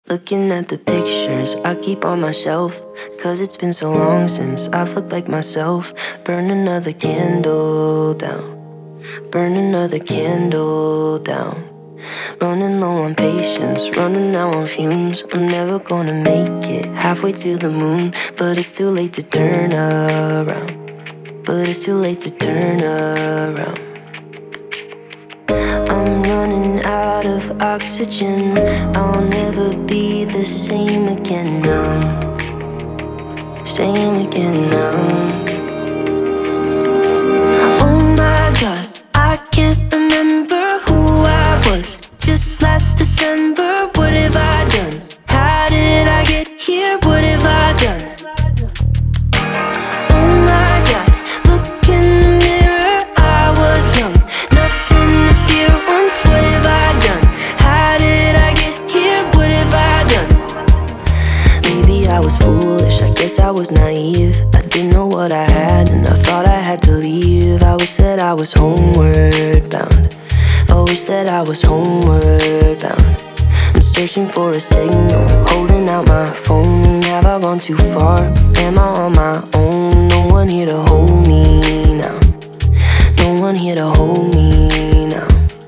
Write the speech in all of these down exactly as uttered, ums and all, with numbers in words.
Looking at the pictures I keep on my shelf, cause it's been so long since I've looked like myself. Burn another candle down, burn another candle down. Running low on patience, running out on fumes. I'm never gonna make it halfway to the moon, but it's too late to turn around, but it's too late to turn around. I'm running out of oxygen, I'll never be the same again now, same again now. Oh my God, I can't remember who I was just last December. What have I done? How did I get here? What have I done? Oh my God, look in the mirror, I was young, nothing to fear once. What have I done? How did I get here? What have I done? Maybe I was foolish, I guess I was naive. I didn't know what I had and I thought I had to leave. I always said I was homeward bound, always said I was homeward bound. I'm searching for a signal, holding out my phone. Have I gone too far? Am I on my own? No one here to hold me now, no one here to hold me now.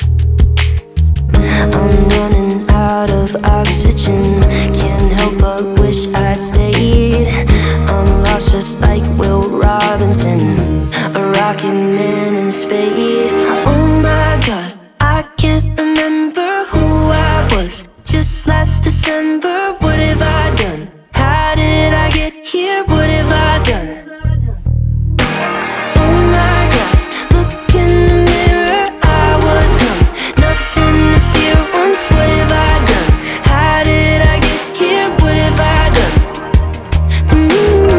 I'm running out of oxygen, can't help but wish I'd stayed. I'm lost just like Will Robinson, a rocket man in space. Oh my God, I can't remember who I was just last December. What have I done? How did I get here? What have I done? Oh my God, look in the mirror, I was young, nothing to fear once. What have I done? How did I get here? What have I done? Mm-hmm.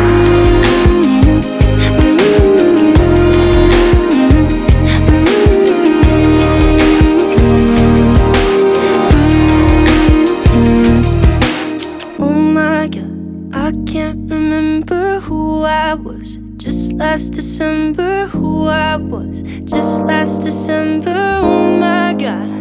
Oh my God, I can't remember who I was just last December. Who I was just last December. Oh my God.